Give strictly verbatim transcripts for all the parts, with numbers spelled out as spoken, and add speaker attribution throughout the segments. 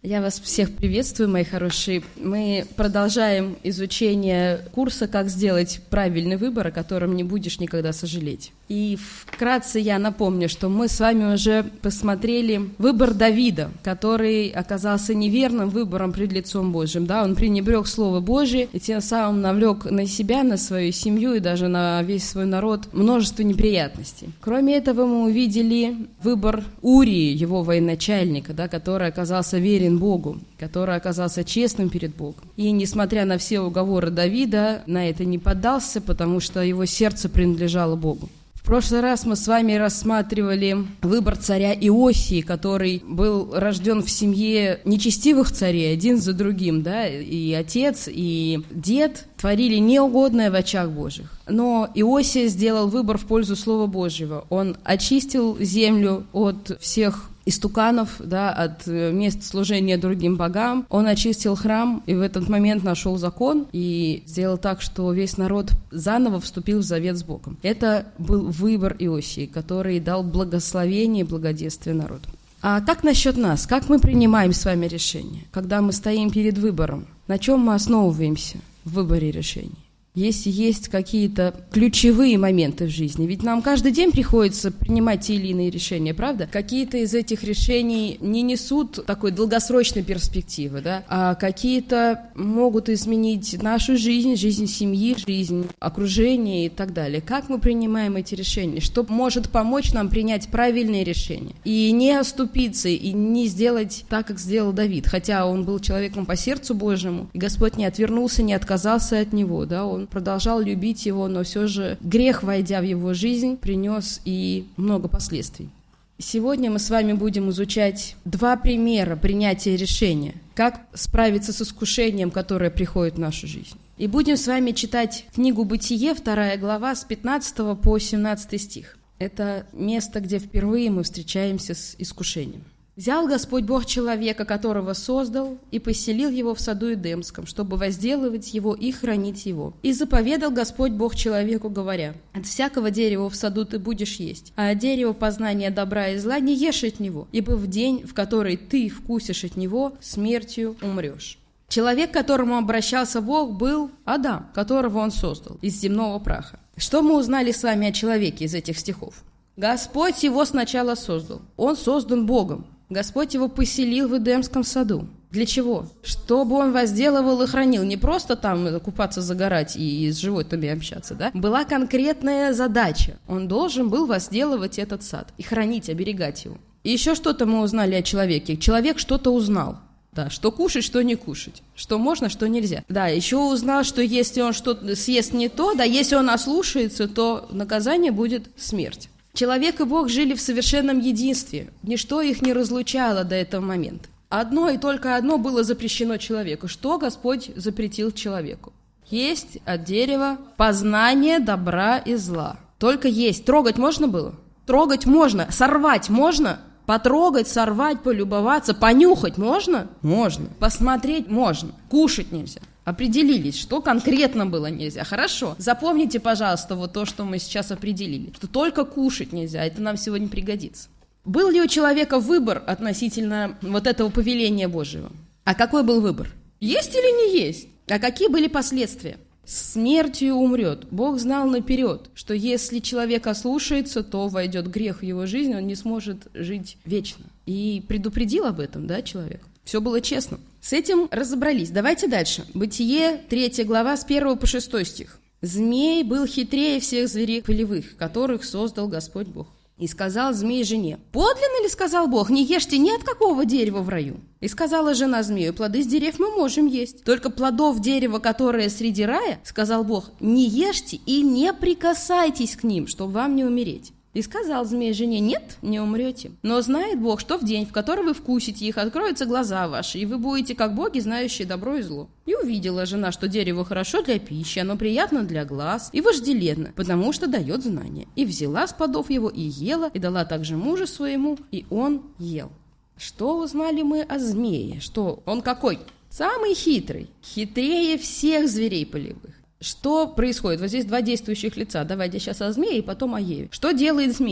Speaker 1: Я вас всех приветствую, мои хорошие. Мы продолжаем изучение курса «Как сделать правильный выбор, о котором не будешь никогда сожалеть». И вкратце я напомню, что мы с вами уже посмотрели выбор Давида, который оказался неверным выбором пред лицом Божьим. Да? Он пренебрег Слово Божие и тем самым навлек на себя, на свою семью и даже на весь свой народ множество неприятностей. Кроме этого, мы увидели выбор Урии, его военачальника, да, который оказался верен Богу, который оказался честным перед Богом. И, несмотря на все уговоры Давида, на это не поддался, потому что его сердце принадлежало Богу. В прошлый раз мы с вами рассматривали выбор царя Иосии, который был рожден в семье нечестивых царей, один за другим, да, и отец, и дед творили неугодное в очах Божьих. Но Иосия сделал выбор в пользу Слова Божьего. Он очистил землю от всех истуканов, да, от мест служения другим богам. Он очистил храм и в этот момент нашел закон и сделал так, что весь народ заново вступил в завет с Богом. Это был выбор Иосии, который дал благословение и благоденствие народу. А как насчет нас? Как мы принимаем с вами решение, когда мы стоим перед выбором? На чем мы основываемся в выборе решений? Если есть какие-то ключевые моменты в жизни, ведь нам каждый день приходится принимать те или иные решения, правда? Какие-то из этих решений не несут такой долгосрочной перспективы, да? А какие-то могут изменить нашу жизнь, жизнь семьи, жизнь окружения и так далее. Как мы принимаем эти решения? Что может помочь нам принять правильные решения? И не оступиться, и не сделать так, как сделал Давид, хотя он был человеком по сердцу Божьему, и Господь не отвернулся, не отказался от него, да? Он продолжал любить его, но все же грех, войдя в его жизнь, принес и много последствий. Сегодня мы с вами будем изучать два примера принятия решения, как справиться с искушением, которое приходит в нашу жизнь. И будем с вами читать книгу «Бытие», вторая глава, с пятнадцатого по семнадцатый стих. Это место, где впервые мы встречаемся с искушением. «Взял Господь Бог человека, которого создал, и поселил его в саду Эдемском, чтобы возделывать его и хранить его. И заповедал Господь Бог человеку, говоря: от всякого дерева в саду ты будешь есть, а от дерева познания добра и зла не ешь от него, ибо в день, в который ты вкусишь от него, смертью умрешь». Человек, к которому обращался Бог, был Адам, которого он создал из земного праха. Что мы узнали с вами о человеке из этих стихов? Господь его сначала создал. Он создан Богом. Господь его поселил в Эдемском саду. Для чего? Чтобы он возделывал и хранил. Не просто там купаться, загорать и с животными общаться, да? Была конкретная задача. Он должен был возделывать этот сад и хранить, оберегать его. И еще что-то мы узнали о человеке. Человек что-то узнал. Да, что кушать, что не кушать, что можно, что нельзя. Да, еще узнал, что если он что-то съест не то, да, если он ослушается, то наказание будет смерть. Человек и Бог жили в совершенном единстве. Ничто их не разлучало до этого момента. Одно и только одно было запрещено человеку. Что Господь запретил человеку? Есть от дерева познание добра и зла. Только есть. Трогать можно было? Трогать можно. Сорвать можно? Потрогать, сорвать, полюбоваться, понюхать можно? Можно. Посмотреть можно. Кушать нельзя. Определились, что конкретно было нельзя. Хорошо. Запомните, пожалуйста, вот то, что мы сейчас определили. Что только кушать нельзя. Это нам сегодня пригодится. Был ли у человека выбор относительно вот этого повеления Божьего? А какой был выбор? Есть или не есть? А какие были последствия? Смертью умрет. Бог знал наперед, что если человек ослушается, то войдет грех в его жизнь, он не сможет жить вечно. И предупредил об этом, да, человек? Все было честно. С этим разобрались. Давайте дальше. Бытие, третья глава, с первого по шестой стих. «Змей был хитрее всех зверей полевых, которых создал Господь Бог. И сказал змей жене: подлинно ли, сказал Бог, не ешьте ни от какого дерева в раю? И сказала жена змею: плоды с дерев мы можем есть. Только плодов дерева, которое среди рая, сказал Бог, не ешьте и не прикасайтесь к ним, чтобы вам не умереть. И сказал змей жене: нет, не умрете. Но знает Бог, что в день, в который вы вкусите их, откроются глаза ваши, и вы будете как боги, знающие добро и зло. И увидела жена, что дерево хорошо для пищи, оно приятно для глаз и вожделенно, потому что дает знания. И взяла с плодов его и ела, и дала также мужу своему, и он ел». Что узнали мы о змее? Что он какой? Самый хитрый, хитрее всех зверей полевых. Что происходит? Вот здесь два действующих лица. Давайте сейчас о змее и потом о Еве. Что делает змей?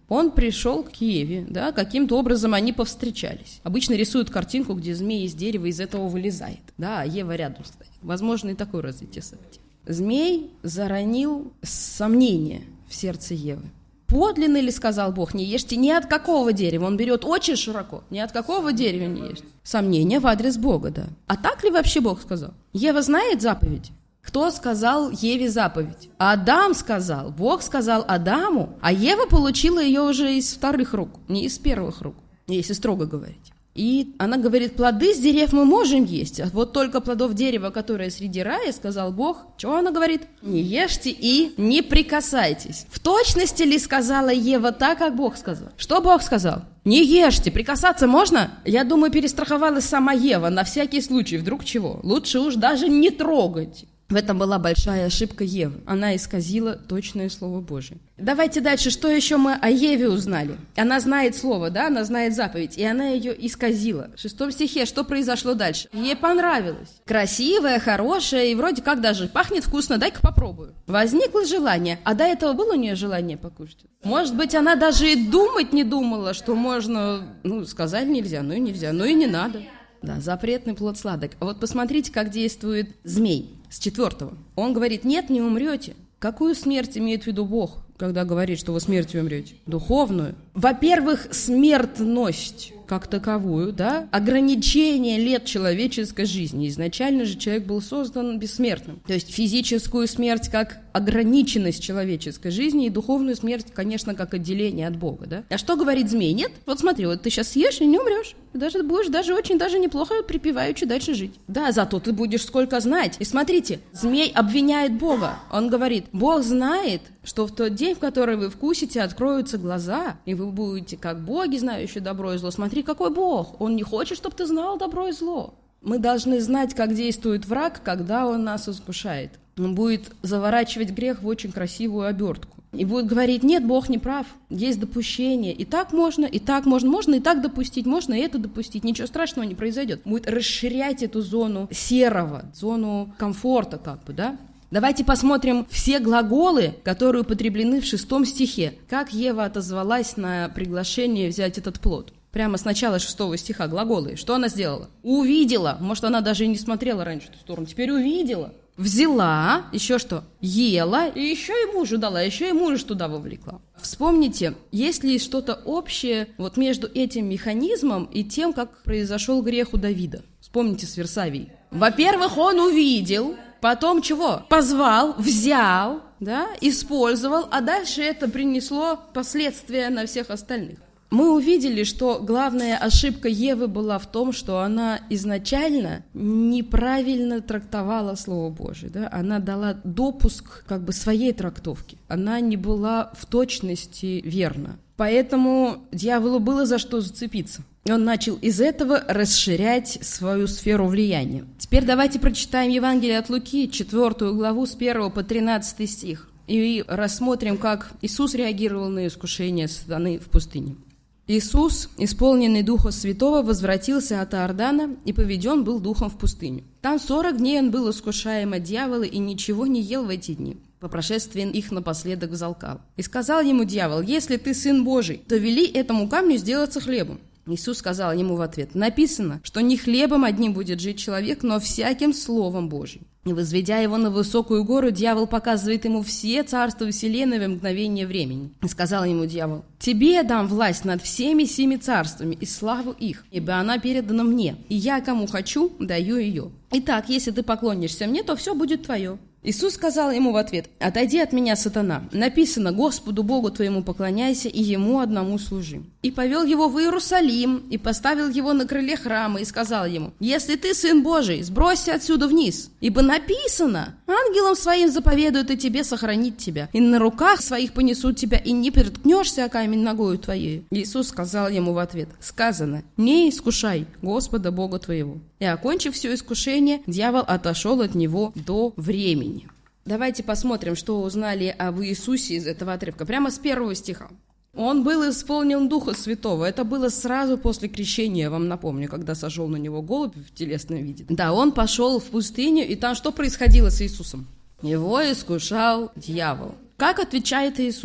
Speaker 1: Он пришел к Еве, да, каким-то образом они повстречались. Обычно рисуют картинку, где змей из дерева из этого вылезает, да, а Ева рядом стоит. Возможно, и такое развитие событий. Змей заронил сомнение в сердце Евы. Подлинно ли, сказал Бог, не ешьте ни от какого дерева? Он берет очень широко. Ни от какого дерева не ешьте. Сомнение в адрес Бога, да. А так ли вообще Бог сказал? Ева знает заповедь? Кто сказал Еве заповедь? Адам сказал. Бог сказал Адаму, а Ева получила ее уже из вторых рук, не из первых рук, если строго говорить. И она говорит, плоды с дерев мы можем есть, а вот только плодов дерева, которое среди рая, сказал Бог, что она говорит? Не ешьте и не прикасайтесь. В точности ли сказала Ева так, как Бог сказал? Что Бог сказал? Не ешьте, прикасаться можно? Я думаю, перестраховалась сама Ева на всякий случай, вдруг чего. Лучше уж даже не трогать. В этом была большая ошибка Евы. Она исказила точное Слово Божие. Давайте дальше, что еще мы о Еве узнали? Она знает Слово, да, она знает заповедь, и она ее исказила. В шестом стихе что произошло дальше? Ей понравилось. Красивая, хорошая, и вроде как даже пахнет вкусно, дай-ка попробую. Возникло желание, а до этого было у нее желание покушать? Может быть, она даже и думать не думала, что можно, ну, сказать нельзя, ну и нельзя, ну и не надо. Да, запретный плод сладок. А вот посмотрите, как действует змей. С четвертого. Он говорит, нет, не умрете. Какую смерть имеет в виду Бог, когда говорит, что вы смертью умрете? Духовную. Во-первых, смертность как таковую, да, ограничение лет человеческой жизни. Изначально же человек был создан бессмертным. То есть физическую смерть как ограниченность человеческой жизни и духовную смерть, конечно, как отделение от Бога, да. А что говорит змей? Нет? Вот смотри, вот ты сейчас съешь и не умрешь. Ты даже будешь даже очень даже неплохо припеваючи дальше жить. Да, зато ты будешь сколько знать. И смотрите, змей обвиняет Бога. Он говорит, Бог знает, что в тот день, в который вы вкусите, откроются глаза, и вы будете как боги, знающие добро и зло. Смотри, какой Бог! Он не хочет, чтобы ты знал добро и зло. Мы должны знать, как действует враг, когда он нас искушает. Он будет заворачивать грех в очень красивую обертку. И будет говорить, нет, Бог не прав, есть допущение. И так можно, и так можно, можно и так допустить, можно и это допустить. Ничего страшного не произойдет. Будет расширять эту зону серого, зону комфорта как бы, да? Давайте посмотрим все глаголы, которые употреблены в шестом стихе. Как Ева отозвалась на приглашение взять этот плод. Прямо с начала шестого стиха глаголы. Что она сделала? Увидела. Может, она даже и не смотрела раньше в ту сторону. Теперь увидела. Взяла. Еще что? Ела. И еще и мужу дала. Еще и мужа туда вовлекла. Вспомните, есть ли что-то общее вот между этим механизмом и тем, как произошел грех у Давида? Вспомните с Версавией. Во-первых, он увидел... Потом чего? Позвал, взял, да, использовал, а дальше это принесло последствия на всех остальных. Мы увидели, что главная ошибка Евы была в том, что она изначально неправильно трактовала Слово Божие, да? Она дала допуск как бы своей трактовки, она не была в точности верна. Поэтому дьяволу было за что зацепиться. И он начал из этого расширять свою сферу влияния. Теперь давайте прочитаем Евангелие от Луки, четвертую главу, с первого по тринадцатый стих. И рассмотрим, как Иисус реагировал на искушение сатаны в пустыне. Иисус, исполненный Духа Святого, возвратился от Иордана и поведен был Духом в пустыню. Там сорок дней он был искушаем от дьявола и ничего не ел в эти дни. По прошествии их напоследок взалкал. И сказал ему дьявол, если ты Сын Божий, то вели этому камню сделаться хлебом. Иисус сказал ему в ответ, написано, что не хлебом одним будет жить человек, но всяким словом Божьим. И возведя его на высокую гору, дьявол показывает ему все царства вселенной в мгновение времени. И сказал ему дьявол, тебе дам власть над всеми семи царствами и славу их, ибо она передана мне, и я кому хочу, даю ее. Итак, если ты поклонишься мне, то все будет твое. Иисус сказал ему в ответ, «Отойди от меня, сатана, написано, Господу Богу твоему поклоняйся и Ему одному служи». И повел его в Иерусалим, и поставил его на крыле храма, и сказал ему, «Если ты Сын Божий, сбросься отсюда вниз, ибо написано, ангелам своим заповедуют и тебе сохранить тебя, и на руках своих понесут тебя, и не переткнешься о камень ногою твоей». Иисус сказал ему в ответ, сказано, «Не искушай Господа Бога твоего». И, окончив все искушение, дьявол отошел от него до времени. Давайте посмотрим, что узнали об Иисусе из этого отрывка. Прямо с первого стиха. Он был исполнен Духа Святого. Это было сразу после крещения, я вам напомню, когда сошел на него голубь в телесном виде. Да, он пошел в пустыню, и там что происходило с Иисусом? Его искушал дьявол. Как отвечает Иисус?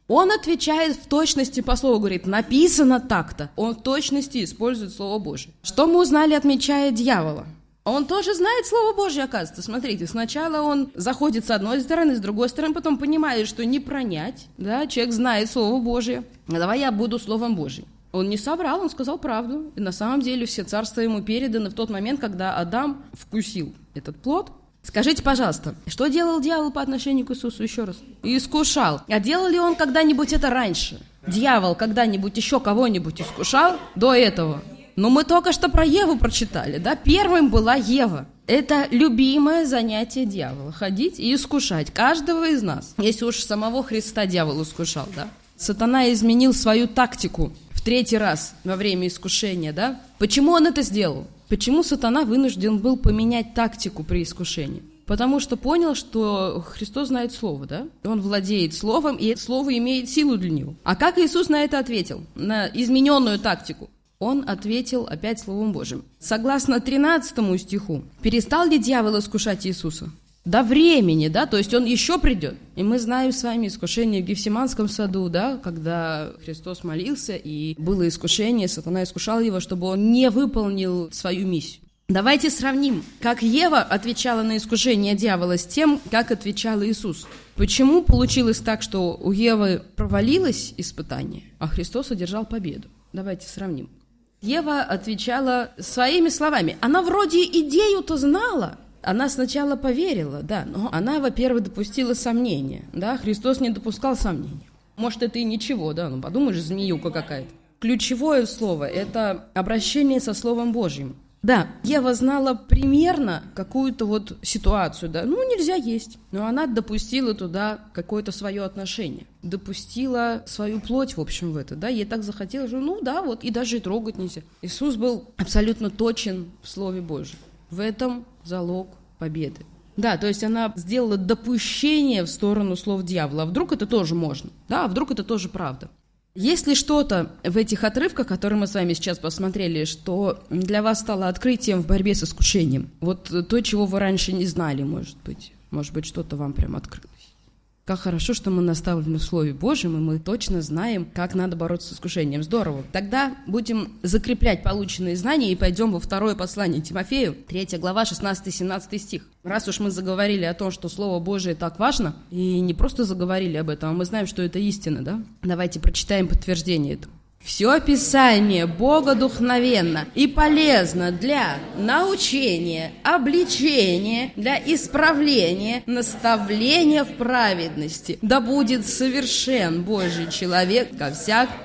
Speaker 1: Он отвечает в точности по слову, говорит, написано так-то. Он в точности использует Слово Божие. Что мы узнали, отмечая дьявола? Он тоже знает Слово Божье, оказывается. Смотрите, сначала он заходит с одной стороны, с другой стороны, потом понимает, что не пронять, да, человек знает Слово Божье. А давай я буду Словом Божьим. Он не соврал, он сказал правду. И на самом деле все царства ему переданы в тот момент, когда Адам вкусил этот плод. Скажите, пожалуйста, что делал дьявол по отношению к Иисусу еще раз? Искушал. А делал ли он когда-нибудь это раньше? Дьявол когда-нибудь еще кого-нибудь искушал до этого? Ну, мы только что про Еву прочитали, да? Первым была Ева. Это любимое занятие дьявола. Ходить и искушать каждого из нас. Если уж самого Христа дьявол искушал, да? Сатана изменил свою тактику в третий раз во время искушения, да? Почему он это сделал? Почему сатана вынужден был поменять тактику при искушении? Потому что понял, что Христос знает Слово, да? Он владеет Словом, и Слово имеет силу для него. А как Иисус на это ответил? На измененную тактику? Он ответил опять Словом Божьим. Согласно тринадцатому стиху, перестал ли дьявол искушать Иисуса? До времени, да, то есть он еще придет. И мы знаем с вами искушение в Гефсиманском саду, да, когда Христос молился, и было искушение, сатана искушал его, чтобы он не выполнил свою миссию. Давайте сравним, как Ева отвечала на искушение дьявола с тем, как отвечал Иисус. Почему получилось так, что у Евы провалилось испытание, а Христос одержал победу? Давайте сравним. Ева отвечала своими словами. Она вроде идею-то знала. Она сначала поверила, да, но она, во-первых, допустила сомнения, да, Христос не допускал сомнений. Может, это и ничего, да, ну подумаешь, змеюка какая-то. Ключевое слово – это обращение со Словом Божьим. Да, Ева знала примерно какую-то вот ситуацию, да, ну нельзя есть, но она допустила туда какое-то свое отношение, допустила свою плоть, в общем, в это, да, ей так захотелось, что ну да, вот, и даже и трогать нельзя. Иисус был абсолютно точен в Слове Божьем. В этом залог победы. Да, то есть она сделала допущение в сторону слов дьявола. А вдруг это тоже можно? Да, а вдруг это тоже правда? Есть ли что-то в этих отрывках, которые мы с вами сейчас посмотрели, что для вас стало открытием в борьбе с искушением? Вот то, чего вы раньше не знали, может быть. Может быть, что-то вам прям открылось. Как хорошо, что мы наставлены в Слове Божьем, и мы точно знаем, как надо бороться с искушением. Здорово. Тогда будем закреплять полученные знания и пойдем во второе послание Тимофею, третья глава, шестнадцатый-семнадцатый стих. Раз уж мы заговорили о том, что Слово Божие так важно, и не просто заговорили об этом, а мы знаем, что это истина, да? Давайте прочитаем подтверждение этому. Все Писание богодухновенно и полезно для научения, обличения, для исправления, наставления в праведности. Да будет совершен Божий человек ко всякому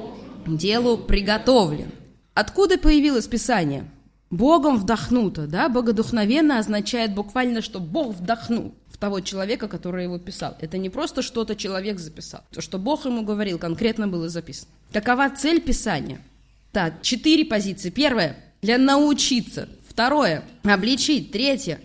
Speaker 1: делу приготовлен. Откуда появилось Писание? Богом вдохнуто, да? Богодухновенно означает буквально, что Бог вдохнул в того человека, который его писал. Это не просто что-то человек записал. То, что Бог ему говорил, конкретно было записано. Какова цель Писания? Так, четыре позиции. Первое – для научиться. Второе – обличить. Третье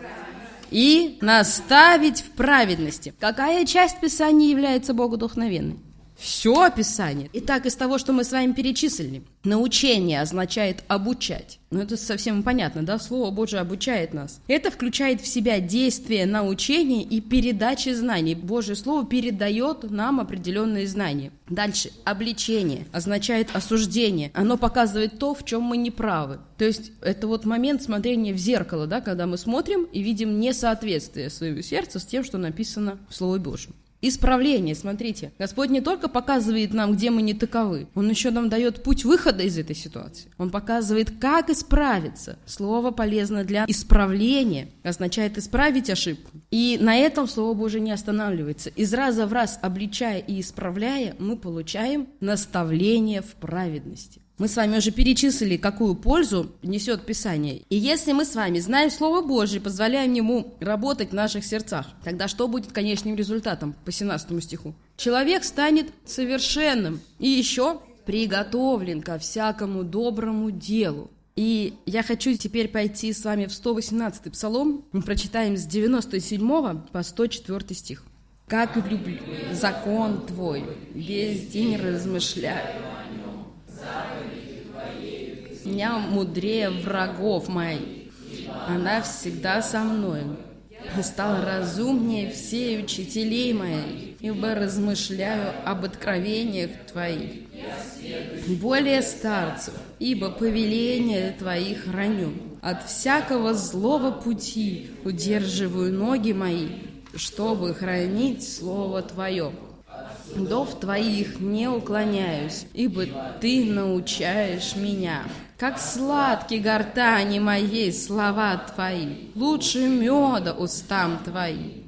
Speaker 1: – и наставить в праведности. Какая часть Писания является богодухновенной? Все Писание. Итак, из того, что мы с вами перечислили, научение означает обучать. Ну, это совсем понятно, да? Слово Божие обучает нас. Это включает в себя действие научения и передачи знаний. Божье Слово передает нам определенные знания. Дальше. Обличение означает осуждение. Оно показывает то, в чем мы не правы. То есть, это вот момент смотрения в зеркало, да? Когда мы смотрим и видим несоответствие своего сердца с тем, что написано в Слове Божьем. Исправление, смотрите, Господь не только показывает нам, где мы не таковы, Он еще нам дает путь выхода из этой ситуации. Он показывает, как исправиться. Слово полезно для исправления, означает исправить ошибку. И на этом Слово Божие не останавливается. Из раза в раз, обличая и исправляя, мы получаем наставление в праведности. Мы с вами уже перечислили, какую пользу несет Писание. И если мы с вами знаем Слово Божие, позволяем ему работать в наших сердцах, тогда что будет конечным результатом по семнадцатому стиху? Человек станет совершенным и еще приготовлен ко всякому доброму делу. И я хочу теперь пойти с вами в сто восемнадцатый псалом. Мы прочитаем с девяносто седьмого по сто четвёртый стих. «Как люблю закон Твой, весь день размышляю. Меня мудрее врагов моих, она всегда со мной. стал разумнее всей учителей моих, ибо размышляю об откровениях Твоих. Более старцев, ибо повеления Твои храню. От всякого злого пути удерживаю ноги мои, чтобы хранить Слово Твое. Дов Твоих не уклоняюсь, ибо Ты научаешь меня. Как сладки гортани моей слова Твои, лучше меда устам Твоим.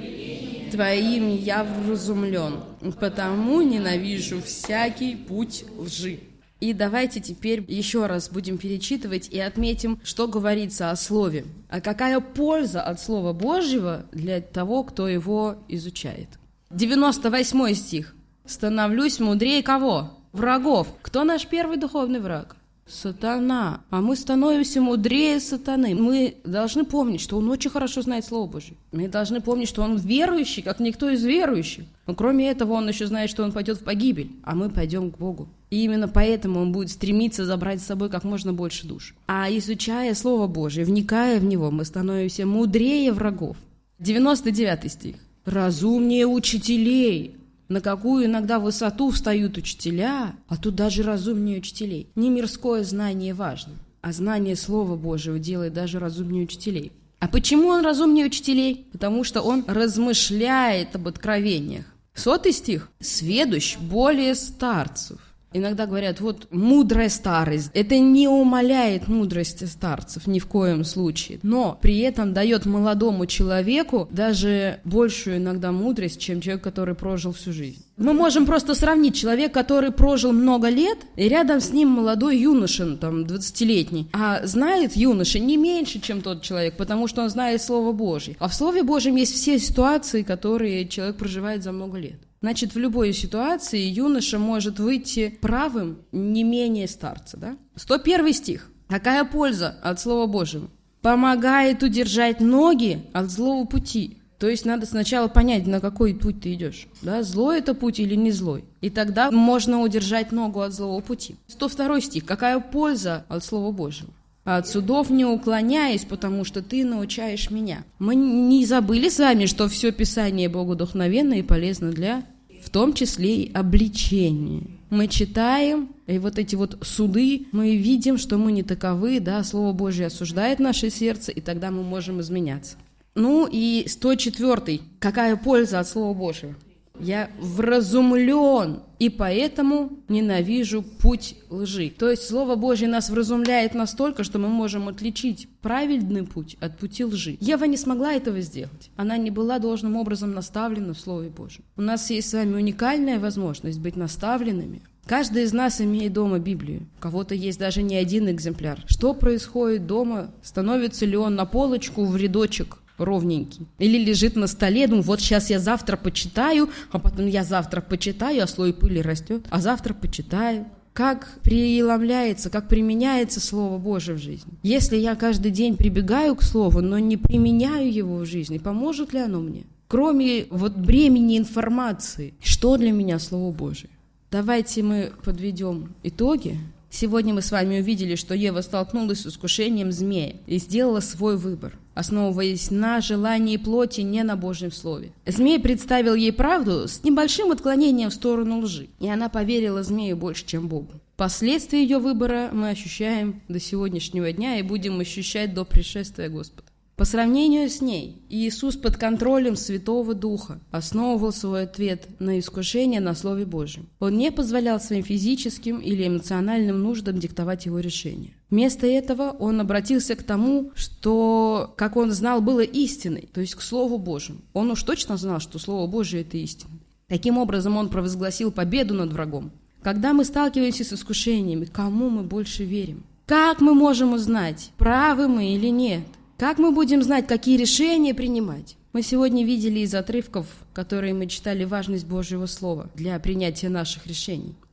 Speaker 1: Твоим я вразумлен, потому ненавижу всякий путь лжи. И давайте теперь еще раз будем перечитывать и отметим, что говорится о Слове. А какая польза от Слова Божьего для того, кто его изучает. девяносто восьмой стих. «Становлюсь мудрее кого? Врагов». Кто наш первый духовный враг? Сатана. А мы становимся мудрее сатаны. Мы должны помнить, что он очень хорошо знает Слово Божье. Мы должны помнить, что он верующий, как никто из верующих. Но кроме этого, он еще знает, что он пойдет в погибель, а мы пойдем к Богу. И именно поэтому он будет стремиться забрать с собой как можно больше душ. А изучая Слово Божье, вникая в него, мы становимся мудрее врагов. девяносто девятый стих. «Разумнее учителей». На какую иногда высоту встают учителя, а тут даже разумнее учителей. Не мирское знание важно, а знание Слова Божьего делает даже разумнее учителей. А почему он разумнее учителей? Потому что он размышляет об откровениях. Сотый стих. «Сведущ более старцев». Иногда говорят, вот мудрая старость. Это не умаляет мудрости старцев ни в коем случае, но при этом дает молодому человеку даже большую иногда мудрость, чем человек, который прожил всю жизнь. Мы можем просто сравнить человека, который прожил много лет, и рядом с ним молодой юноша, там, двадцатилетний. А знает юноша не меньше, чем тот человек, потому что он знает Слово Божье. А в Слове Божьем есть все ситуации, которые человек проживает за много лет. Значит, в любой ситуации юноша может выйти правым не менее старца, да? сто первый стих. Какая польза от Слова Божьего? Помогает удержать ноги от злого пути. То есть надо сначала понять, на какой путь ты идешь. Да? Злой это путь или не злой? И тогда можно удержать ногу от злого пути. сто второй стих. Какая польза от Слова Божьего? От судов не уклоняясь, потому что ты научаешь меня. Мы не забыли с вами, что все Писание богодухновенно и полезно для, в том числе и обличения. Мы читаем, и вот эти вот суды, мы видим, что мы не таковы, да, Слово Божье осуждает наше сердце, и тогда мы можем изменяться. Ну и сто четвёртый. Какая польза от Слова Божьего? Я вразумлен, и поэтому ненавижу путь лжи. То есть Слово Божье нас вразумляет настолько, что мы можем отличить правильный путь от пути лжи. Ева не смогла этого сделать. Она не была должным образом наставлена в Слове Божьем. У нас есть с вами уникальная возможность быть наставленными. Каждый из нас имеет дома Библию. У кого-то есть даже не один экземпляр. Что происходит дома? Становится ли он на полочку в рядочек ровненький? Или лежит на столе, думаю, вот сейчас я завтра почитаю, а потом я завтра почитаю, а слой пыли растет, а завтра почитаю. Как преломляется, как применяется Слово Божие в жизни. Если я каждый день прибегаю к Слову, но не применяю его в жизни, поможет ли оно мне? Кроме вот бремени информации, что для меня Слово Божие? Давайте мы подведем итоги. Сегодня мы с вами увидели, что Ева столкнулась с искушением змея и сделала свой выбор, основываясь на желании плоти, не на Божьем Слове. Змей представил ей правду с небольшим отклонением в сторону лжи, и она поверила змею больше, чем Богу. Последствия ее выбора мы ощущаем до сегодняшнего дня и будем ощущать до пришествия Господа. По сравнению с ней, Иисус под контролем Святого Духа основывал свой ответ на искушение на Слове Божьем. Он не позволял своим физическим или эмоциональным нуждам диктовать его решения. Вместо этого он обратился к тому, что, как он знал, было истиной, то есть к Слову Божьему. Он уж точно знал, что Слово Божие – это истина. Таким образом, он провозгласил победу над врагом. Когда мы сталкиваемся с искушениями, кому мы больше верим? Как мы можем узнать, правы мы или нет? Как мы будем знать, какие решения принимать? Мы сегодня видели из отрывков, которые мы читали, важность Божьего Слова для принятия наших решений. И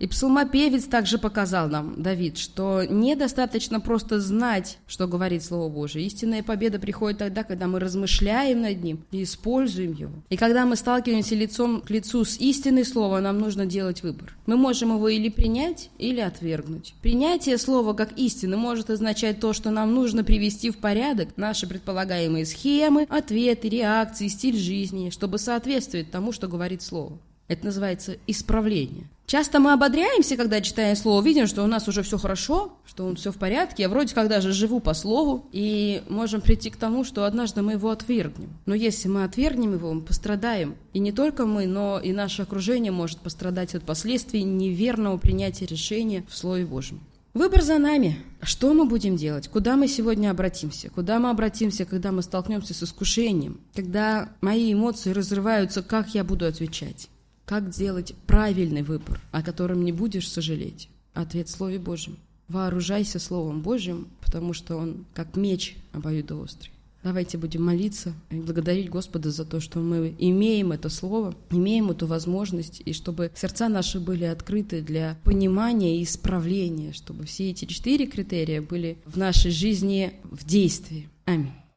Speaker 1: И псалмопевец также показал нам, Давид, что недостаточно просто знать, что говорит Слово Божие. Истинная победа приходит тогда, когда мы размышляем над ним и используем его. И когда мы сталкиваемся лицом к лицу с истиной Слова, нам нужно делать выбор. Мы можем его или принять, или отвергнуть. Принятие Слова как истины может означать то, что нам нужно привести в порядок наши предполагаемые схемы, ответы, реакции, стиль жизни, чтобы соответствовать тому, что говорит Слово. Это называется исправление. Часто мы ободряемся, когда читаем Слово, видим, что у нас уже все хорошо, что все в порядке, я вроде как даже живу по Слову, и можем прийти к тому, что однажды мы его отвергнем. Но если мы отвергнем его, мы пострадаем. И не только мы, но и наше окружение может пострадать от последствий неверного принятия решения в Слове Божьем. Выбор за нами. Что мы будем делать? Куда мы сегодня обратимся? Куда мы обратимся, когда мы столкнемся с искушением? Когда мои эмоции разрываются, как я буду отвечать? Как сделать правильный выбор, о котором не будешь сожалеть? Ответ в Слове Божьем. Вооружайся Словом Божьим, потому что он как меч обоюдоострый. Давайте будем молиться и благодарить Господа за то, что мы имеем это Слово, имеем эту возможность, и чтобы сердца наши были открыты для понимания и исправления, чтобы все эти четыре критерия были в нашей жизни в действии. Аминь.